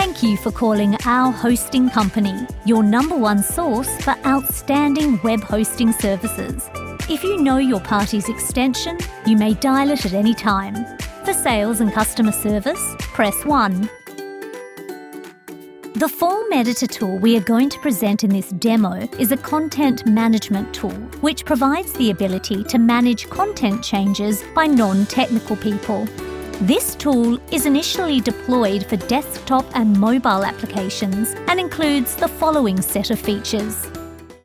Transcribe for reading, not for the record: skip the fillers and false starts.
Thank you for calling our hosting company, your number one source for outstanding web hosting services. If you know your party's extension, you may dial it at any time. For sales and customer service, press 1. The form editor tool we are going to present in this demo is a content management tool, which provides the ability to manage content changes by non-technical people. This tool is initially deployed for desktop and mobile applications and includes the following set of features: